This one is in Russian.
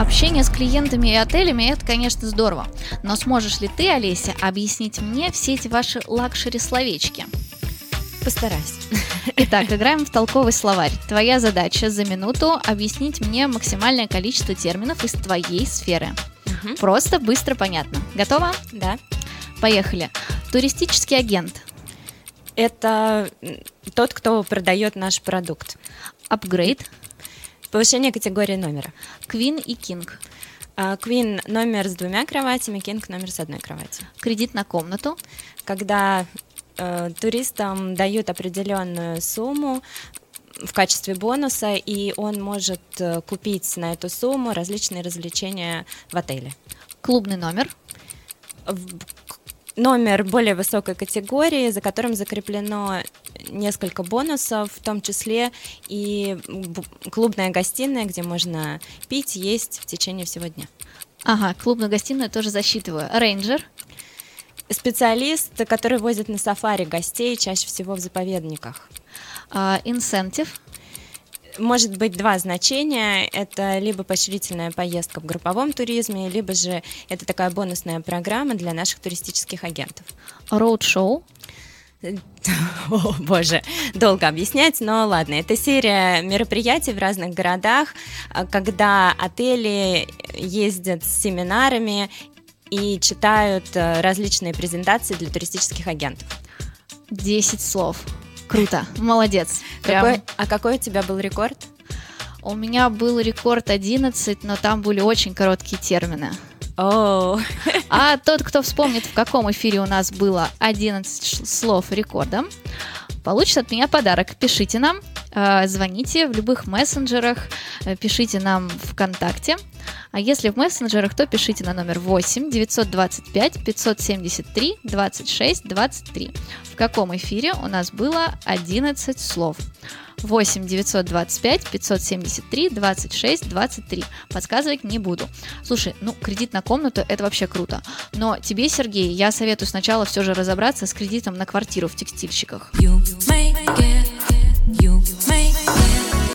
Общение с клиентами и отелями – это, конечно, здорово. Но сможешь ли ты, Олеся, объяснить мне все эти ваши лакшери-словечки? Постараюсь. Итак, играем в толковый словарь. Твоя задача за минуту объяснить мне максимальное количество терминов из твоей сферы. Просто, быстро, понятно. Готова? Да. Поехали. Туристический агент. Это тот, кто продает наш продукт. Апгрейд. Повышение категории номера. Квин и кинг. Queen номер с 2 кроватями, King номер с 1 кроватью. Кредит на комнату. Когда туристам дают определенную сумму в качестве бонуса, и он может купить на эту сумму различные развлечения в отеле. Клубный номер. Номер более высокой категории, за которым закреплено несколько бонусов, в том числе и клубная гостиная, где можно пить, есть в течение всего дня. Ага, клубную гостиную тоже засчитываю. Рейнджер. Специалист, который возит на сафари гостей, чаще всего в заповедниках. Инсентив. Может быть 2 значения. Это либо поощрительная поездка в групповом туризме, либо же это такая бонусная программа для наших туристических агентов. Роуд-шоу. О, боже, долго объяснять, но ладно. Это серия мероприятий в разных городах, когда отели ездят с семинарами и читают различные презентации для туристических агентов. 10 слов. Круто, молодец. Какой у тебя был рекорд? У меня был рекорд 11, но там были очень короткие термины. А тот, кто вспомнит, в каком эфире у нас было 11 слов рекордом, получит от меня подарок. Пишите нам, звоните в любых мессенджерах, пишите нам ВКонтакте. А если в мессенджерах, то пишите на номер 8 925 573 26 23. В каком эфире у нас было 11 слов? 8 925 573 26 23. Подсказывать не буду. Слушай, кредит на комнату – это вообще круто. Но тебе, Сергей, я советую сначала все же разобраться с кредитом на квартиру в текстильщиках.